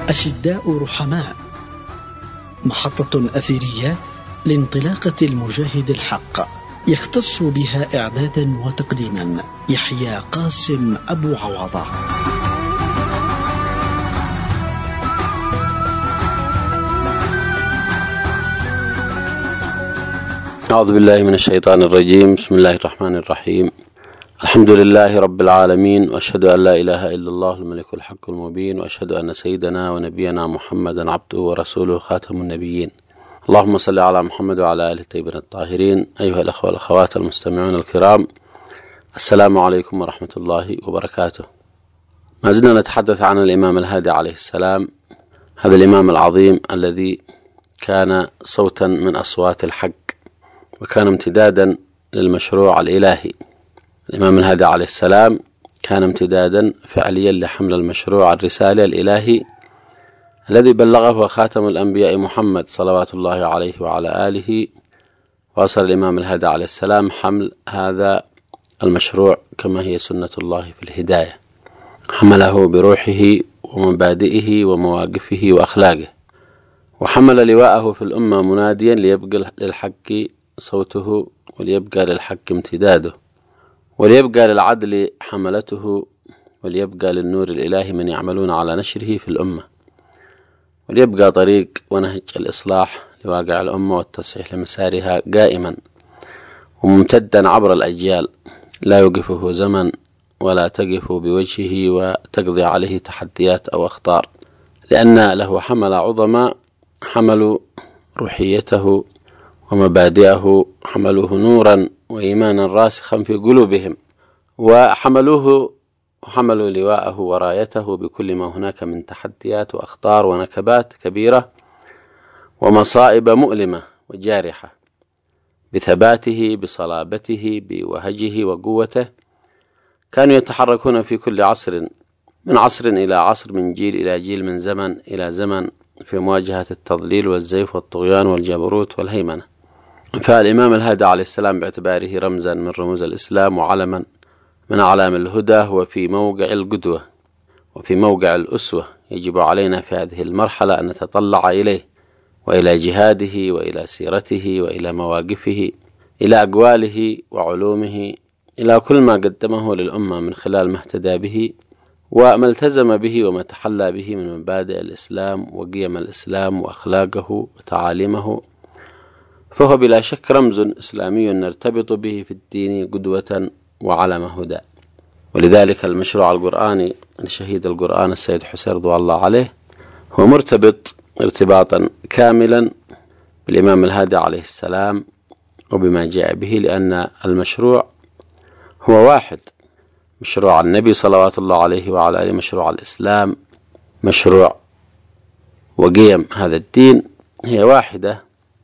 أشداء رحماء، محطة أثيرية لانطلاقة المجاهد الحق، يختص بها إعدادا وتقديما يحيى قاسم أبو عوضة. أعوذ بالله من الشيطان الرجيم. بسم الله الرحمن الرحيم. الحمد لله رب العالمين، وأشهد أن لا إله إلا الله الملك الحق المبين، وأشهد أن سيدنا ونبينا محمدا عبده ورسوله خاتم النبيين. اللهم صل على محمد وعلى آله الطيبين الطاهرين. أيها الأخوة والأخوات المستمعون الكرام، السلام عليكم ورحمة الله وبركاته. ما زلنا نتحدث عن الإمام الهادي عليه السلام، هذا الإمام العظيم الذي كان صوتا من أصوات الحق، وكان امتدادا للمشروع الإلهي. الإمام الهادي عليه السلام كان امتدادا فعليا لحمل المشروع الرسالة الإلهي الذي بلغه خاتم الأنبياء محمد صلوات الله عليه وعلى آله. واصل الإمام الهادي عليه السلام حمل هذا المشروع كما هي سنة الله في الهداية، حمله بروحه ومبادئه ومواقفه وأخلاقه، وحمل لواءه في الأمة مناديا ليبقى للحق صوته، وليبقى للحق امتداده، وليبقى للعدل حملته، وليبقى للنور الإلهي من يعملون على نشره في الأمة، وليبقى طريق ونهج الإصلاح لواقع الأمة والتصحيح لمسارها قائما وممتدا عبر الأجيال، لا يوقفه زمن ولا تقف بوجهه وتقضي عليه تحديات أو أخطار، لأن له حمل عظماء حملوا روحيته ومبادئه، حملوه نورا وإيمانا راسخا في قلوبهم، وحملوا لواءه ورايته بكل ما هناك من تحديات وأخطار ونكبات كبيرة ومصائب مؤلمة وجارحة، بثباته بصلابته بوهجه وقوته. كانوا يتحركون في كل عصر، من عصر إلى عصر، من جيل إلى جيل، من زمن إلى زمن، في مواجهة التضليل والزيف والطغيان والجبروت والهيمنة. فالإمام الهادي عليه السلام باعتباره رمزا من رموز الإسلام وعلما من أعلام الهدى، هو في موقع القدوة وفي موقع الأسوة. يجب علينا في هذه المرحلة أن نتطلع إليه وإلى جهاده وإلى سيرته وإلى مواقفه، إلى أقواله وعلومه، إلى كل ما قدمه للأمة من خلال ما اهتدى به وما التزم به وما تحلى به من مبادئ الإسلام وقيم الإسلام وأخلاقه وتعاليمه. فهو بلا شك رمز إسلامي نرتبط به في الدين قدوة وعلم هدى. ولذلك المشروع القرآني لشهيد القرآن السيد حسين رضوان الله عليه هو مرتبط ارتباطا كاملا بالإمام الهادي عليه السلام وبما جاء به، لأن المشروع هو واحد، مشروع النبي صلوات الله عليه وعلى آله، مشروع الإسلام، مشروع وقيم هذا الدين هي واحدة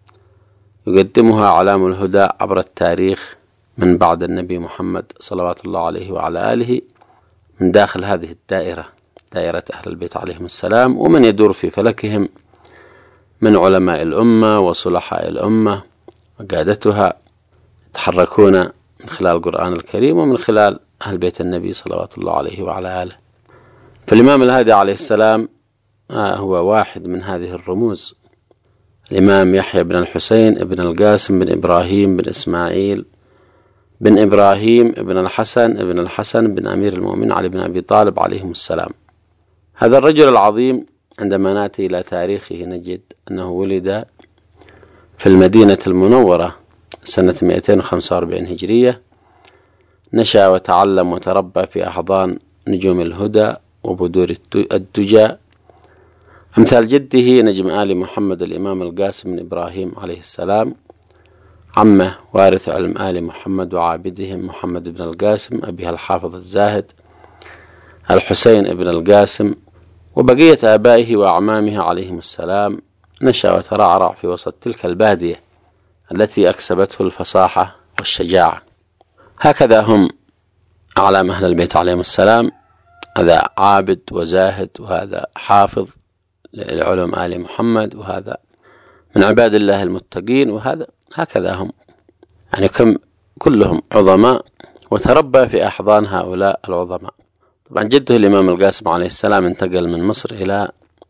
يقدمها علام الهدى عبر التاريخ من بعد النبي محمد صلوات الله عليه وعلى آله، من داخل هذه الدائرة، دائرة أهل البيت عليهم السلام، ومن يدور في فلكهم من علماء الأمة وصلحاء الأمة وقادتها، يتحركون من خلال القرآن الكريم ومن خلال أهل بيت النبي صلوات الله عليه وعلى آله. فالإمام الهادي عليه السلام هو واحد من هذه الرموز. الإمام يحيى بن الحسين بن القاسم بن إبراهيم بن إسماعيل بن إبراهيم بن الحسن بن أمير المؤمنين علي بن أبي طالب عليهم السلام. هذا الرجل العظيم عندما نأتي إلى تاريخه نجد أنه ولد في المدينة المنورة سنة 245 هجرية، نشأ وتعلم وتربى في أحضان نجوم الهدى وبدور الدجى، أمثال جده نجم آل محمد الإمام القاسم بن إبراهيم عليه السلام، عمه وارث علم آل محمد وعابدهم محمد بن القاسم، أبيها الحافظ الزاهد الحسين بن القاسم، وبقية آبائه وأعمامه عليهم السلام. نشأ وترعرع في وسط تلك البادية التي أكسبته الفصاحة والشجاعة. هكذا هم أعلام أهل البيت عليهم السلام، هذا عابد وزاهد، وهذا حافظ لعلوم آل محمد، وهذا من عباد الله المتقين، وهذا هكذا هم، يعني كلهم عظماء وتربى في أحضان هؤلاء العظماء. طبعا جده الإمام القاسم عليه السلام انتقل من مصر إلى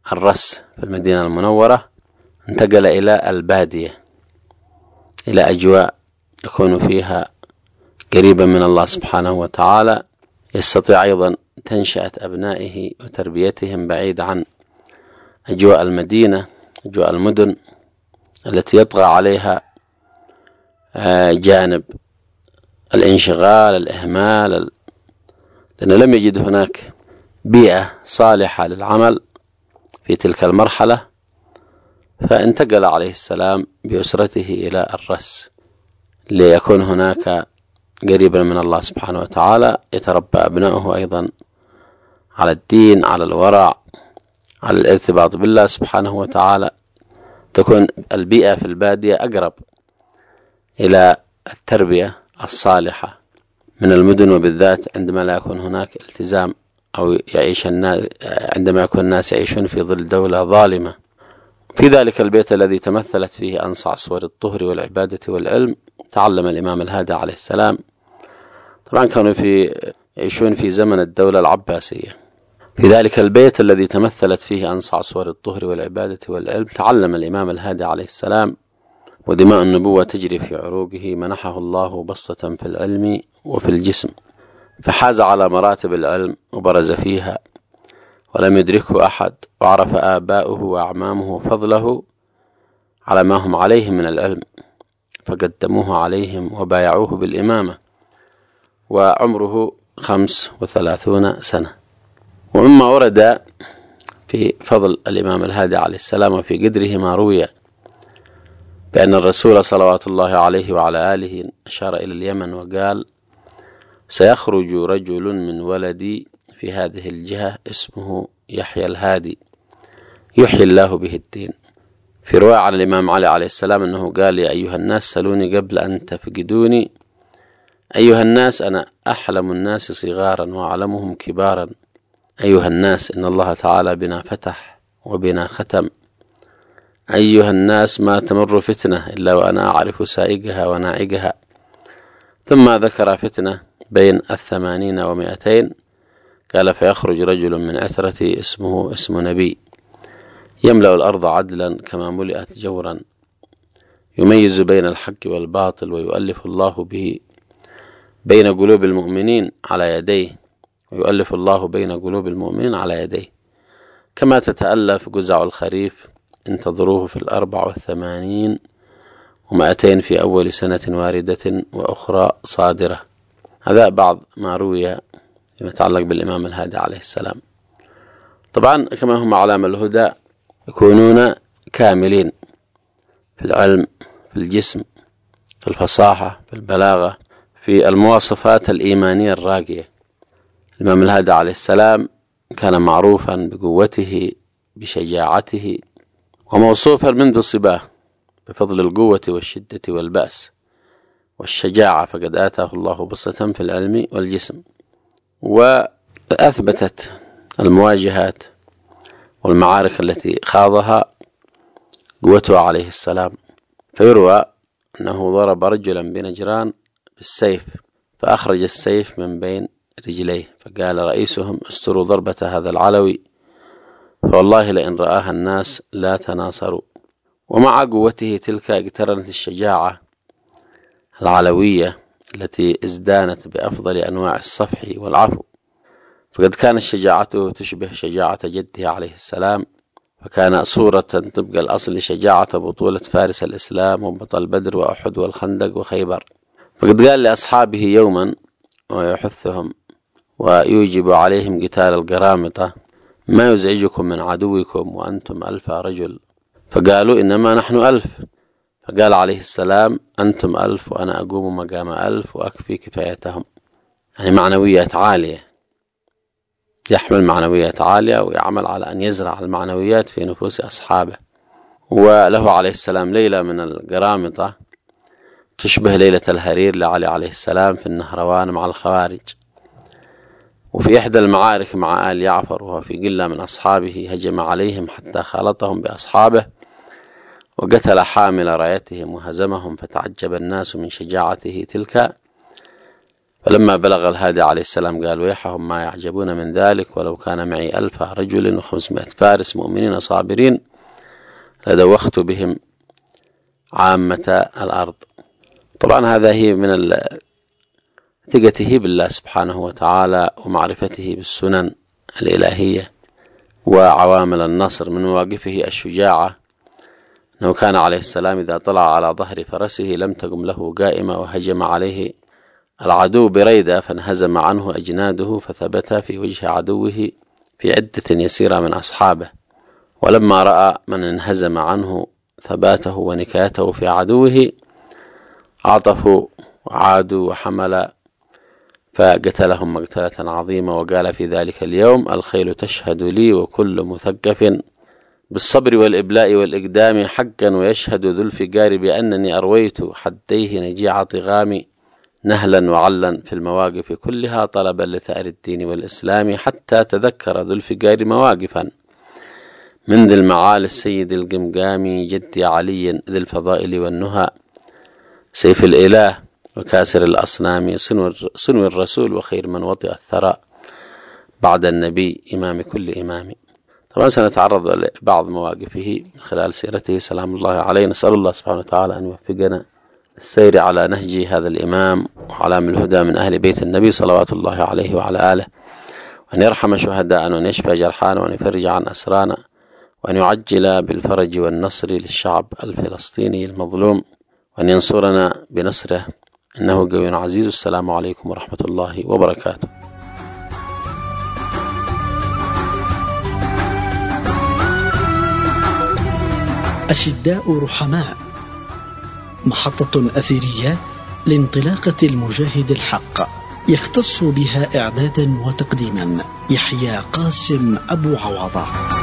الرس في المدينة المنورة انتقل إلى البادية، إلى أجواء يكون فيها قريبا من الله سبحانه وتعالى، يستطيع أيضا تنشئة أبنائه وتربيتهم بعيد عن أجواء المدينة، أجواء المدن التي يطغى عليها جانب الانشغال، الإهمال، لأنه لم يجد هناك بيئة صالحة للعمل في تلك المرحلة، فانتقل عليه السلام بأسرته إلى الرس ليكون هناك قريبا من الله سبحانه وتعالى، يتربى أبنائه أيضا على الدين، على الورع، على الارتباط بالله سبحانه وتعالى. تكون البيئة في البادية أقرب إلى التربية الصالحة من المدن، وبالذات عندما لا يكون هناك التزام أو يعيش الناس، عندما يكون الناس يعيشون في ظل دولة ظالمة. في ذلك البيت الذي تمثلت فيه أنصع صور الطهر والعبادة والعلم تعلم الإمام الهادي عليه السلام. طبعا كانوا يعيشون في زمن الدولة العباسية. في ذلك البيت الذي تمثلت فيه أنصع صور الطهر والعبادة والعلم تعلم الإمام الهادي عليه السلام، ودماء النبوة تجري في عروقه، منحه الله بسطة في العلم وفي الجسم، فحاز على مراتب العلم وبرز فيها ولم يدركه أحد، وعرف آباؤه وأعمامه فضله على ما هم عليه من العلم، فقدموه عليهم وبايعوه بالإمامة، وعمره 35 سنة. ومما ورد في فضل الإمام الهادي عليه السلام وفي قدره ما روي بأن الرسول صلوات الله عليه وعلى آله أشار إلى اليمن وقال: سيخرج رجل من ولدي في هذه الجهة اسمه يحيى الهادي يحيي الله به الدين. في رواية عن الإمام علي عليه السلام أنه قال: يا أيها الناس سلوني قبل أن تفقدوني، أيها الناس أنا أحلم الناس صغارا وأعلمهم كبارا، أيها الناس إن الله تعالى بنا فتح وبنا ختم، أيها الناس ما تمر فتنة إلا وأنا أعرف سائقها ونائقها. ثم ذكر فتنة بين 80 و200، قال: فيخرج رجل من أثرتي اسمه اسم نبي يملأ الأرض عدلا كما ملئت جورا، يميز بين الحق والباطل ويؤلف الله به بين قلوب المؤمنين على يديه، ويؤلف الله بين قلوب المؤمنين على يديه كما تتألف قزع الخريف، انتظروه في 84 و200 في أول سنة واردة وأخرى صادرة. هذا بعض ما روي فيما يتعلق بالإمام الهادي عليه السلام. طبعا كما هم علام الهدى يكونون كاملين في العلم، في الجسم، في الفصاحة، في البلاغة، في المواصفات الإيمانية الراقية. الإمام الهادي عليه السلام كان معروفا بقوته، بشجاعته، وموصوفا منذ صباه بفضل القوة والشدة والبأس والشجاعة، فقد آتاه الله بسطة في العلم والجسم. وأثبتت المواجهات والمعارك التي خاضها قوته عليه السلام، فيروى أنه ضرب رجلا بنجران بالسيف فأخرج السيف من بين رجليه، فقال رئيسهم: استروا ضربة هذا العلوي، فوالله لئن رآها الناس لا تناصروا. ومع قوته تلك اقترنت الشجاعة العلوية التي ازدانت بأفضل أنواع الصفح والعفو، فقد كانت شجاعته تشبه شجاعة جده عليه السلام، فكان صورة طبق الأصل لشجاعة بطولة فارس الإسلام وبطل بدر وأحد والخندق وخيبر. فقد قال لأصحابه يوما ويحثهم ويوجب عليهم قتال القرامطة: ما يزعجكم من عدوكم وأنتم 1000 رجل؟ فقالوا: إنما نحن 1000. فقال عليه السلام: أنتم 1000 وأنا أقوم مقام 1000 وأكفي كفايتهم. يعني معنويات عالية، يحمل معنويات عالية ويعمل على أن يزرع المعنويات في نفوس أصحابه. وله عليه السلام ليلة من القرامطة تشبه ليلة الهرير لعلي عليه السلام في النهروان مع الخوارج. وفي إحدى المعارك مع آل يعفر وهو في قلة من أصحابه هجم عليهم حتى خالطهم بأصحابه وقتل حامل رايتهم وهزمهم، فتعجب الناس من شجاعته تلك، فلما بلغ الهادي عليه السلام قال ويحهم ما يعجبون من ذلك، ولو كان معي 1000 رجل و500 فارس مؤمنين صابرين لدوخت بهم عامة الأرض. طبعا هذا هي من ثقته بالله سبحانه وتعالى ومعرفته بالسنن الإلهية وعوامل النصر. من مواقفه الشجاعة أنه كان عليه السلام إذا طلع على ظهر فرسه لم تقم له قائمة، وهجم عليه العدو بريدة فانهزم عنه أجناده فثبت في وجه عدوه في عدة يسيرة من أصحابه، ولما رأى من انهزم عنه ثباته ونكايته في عدوه عطفوا وعادوا وحمل فقتلهم مقتلة عظيمة. وقال في ذلك اليوم الخيل تشهد لي وكل مثقف بالصبر والإبلاء والإقدام حقا، ويشهد ذو الفقار بأنني أرويت حديه نجيع طغامي، نهلا وعلا في المواقف كلها طلبا لثأر الدين والإسلام، حتى تذكر ذو الفقار مواقفا من ذي المعالي السيد القمقامي جدي علي ذي الفضائل والنهى، سيف الإله وكاسر الأصنام، صنو الرسول وخير من وطئ الثرى بعد النبي إمام كل إمام. طبعا سنتعرض لبعض مواقفه من خلال سيرته سلام الله عليه. نسأل الله سبحانه وتعالى أن يوفقنا السير على نهج هذا الإمام وعلام الهدى من أهل بيت النبي صلوات الله عليه وعلى آله، وأن يرحم شهداءنا وأن يشفى جرحانا وأن يفرج عن أسرانا وأن يعجل بالفرج والنصر للشعب الفلسطيني المظلوم وأن ينصرنا بنصره إنه قوي عزيز. السلام عليكم ورحمة الله وبركاته. أشداء رحماء، محطة أثرية لانطلاقة المجاهد الحق، يختص بها إعدادا وتقديما يحيى قاسم أبو عوضة.